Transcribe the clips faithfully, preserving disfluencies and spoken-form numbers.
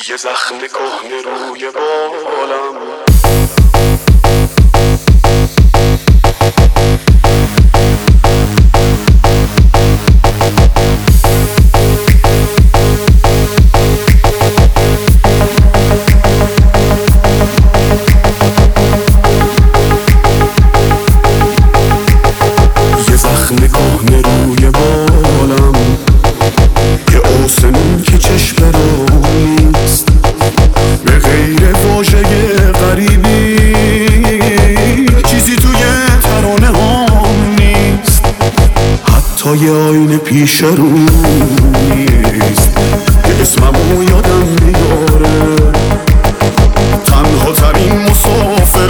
یه زخم کهنه روی بالم. یه زخم کهنه روی بالم که آسمون که چشم رو نیست، به غیر واژه غریبی چیزی توی ترانه هم نیست، حتی یه آینه پیش رو نیست که اسممو یادم میاره. تنها ترین مسافر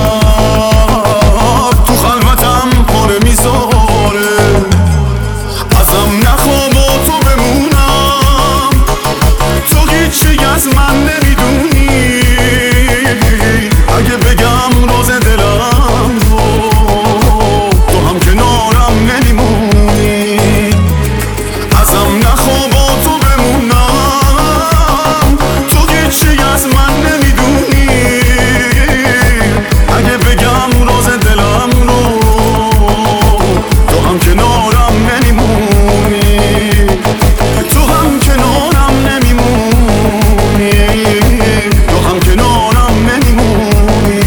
شب تو خلوتم پاره میذاره. ازم نخوا با تو بمونم، تو هیچی از من نمیدونی. اگه بگم راز دلم رو، تو هم کنارم نمیمونی. ازم نخوا با تو بمونم، تو هیچی از من نمیدونی. اگه بگم راز دلم رو، تو هم کنارم نمیمونی. تو هم کنارم نمیمونی. تو هم کنارم نمیمونی.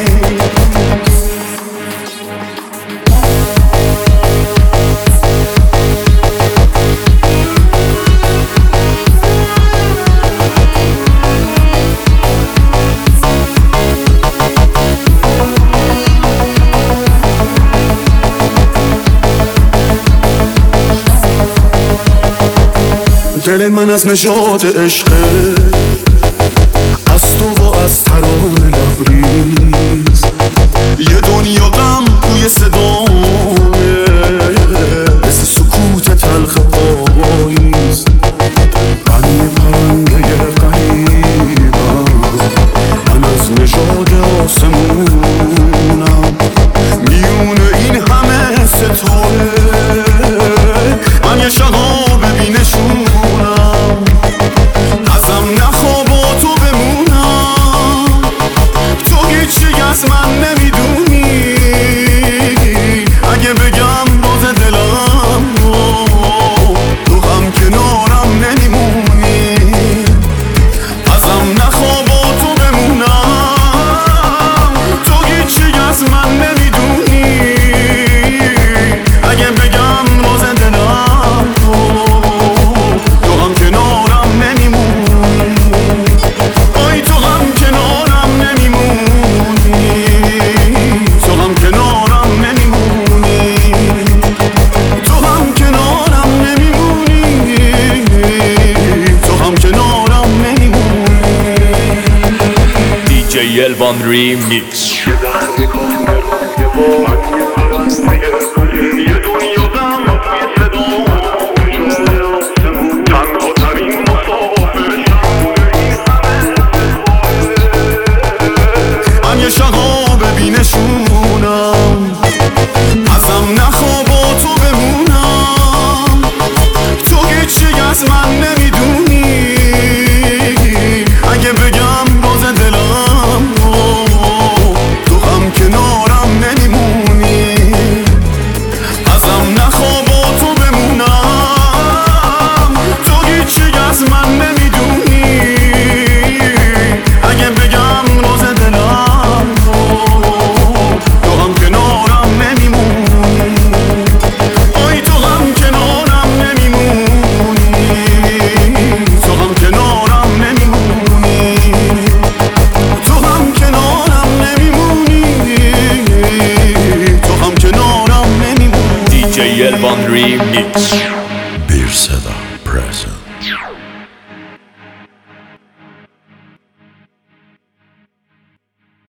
دل من از نژاد عشقه، از تو و از ترانه لبریز. یه دنیا غم توی صدامه، مثل سکوت تلخ پاییز. من یه پرنده غریبم، من از نژاد آسمونم. میون این همه ستاره من یه شهاب بینشونم. ازم نخوا با تو بمونم، تو هیچی از من نمیدونی. اگه بگم راز دلم رو، تو هم کنارم نمیمونی. ازم نخوا با تو بمونم، تو هیچی از من نمیدونی. اگه بگم راز دلم رو، تو هم کنارم نمیمونی. آی تو هم کنارم نمیمونی. تو هم کنارم نمیمونی. تو هم کنارم نمیمونی. تو هم کنارم نمیمونی. دیجی الوان ریمیکس. من یه شهاب بینشونم. ازم نخوا با تو بمونم، تو هیچی از من نمیدونی. اگه بگم راز دلم رو، تو هم کنارم نمیمونی. ازم نخوا با تو بمونم، تو هیچی از من نمیدونی. اگه بگم راز دلم رو، تو هم کنارم نمیمونی. آی تو هم کنارم نمیمونی. تو هم کنارم نمیمونی. تو هم کنارم نمیمونی. تو هم کنارم نمیمونی. دیجی الوان ریمیکس. Bir Seda present.